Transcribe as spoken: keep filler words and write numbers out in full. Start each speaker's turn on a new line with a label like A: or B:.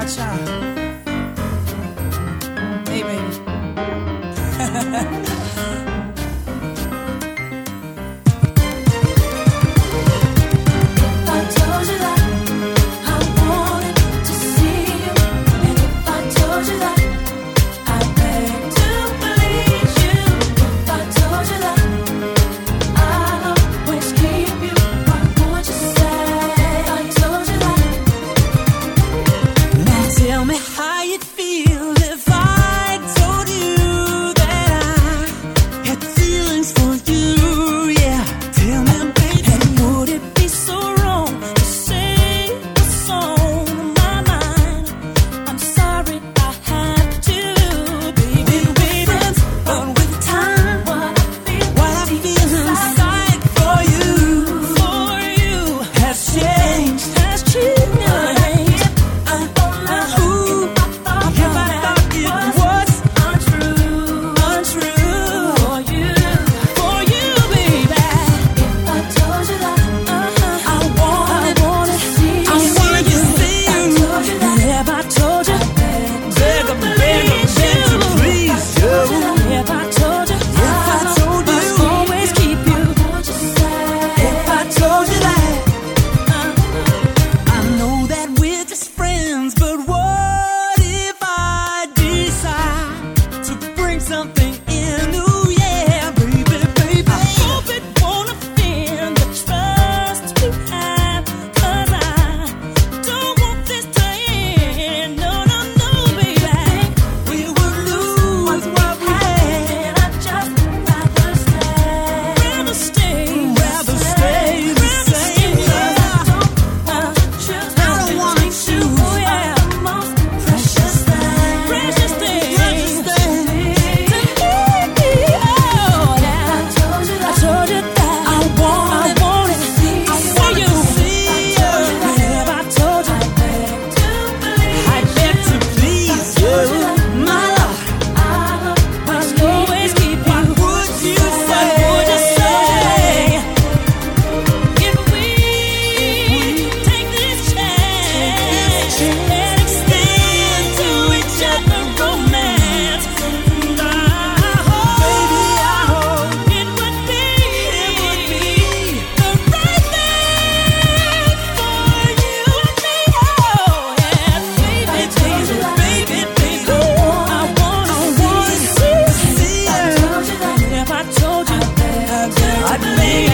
A: cha-cha. Hey, baby.
B: Tell me how you'd feel if I told you that I had feelings for you, yeah. Tell me, baby, and would it be so wrong to sing a song in my mind? I'm sorry I have to, baby, baby. But with time, what I feel, what I feel inside for you, for you has changed, has changed. Something in, ooh yeah, baby, baby. I hope it won't offend the trust we have, 'cause I don't want this to end. No, no, no, baby. We would lose what we had. I just rather stay, rather stay, rather stay the same. I don't want to choose, oh yeah, the most precious thing, precious thing. I believe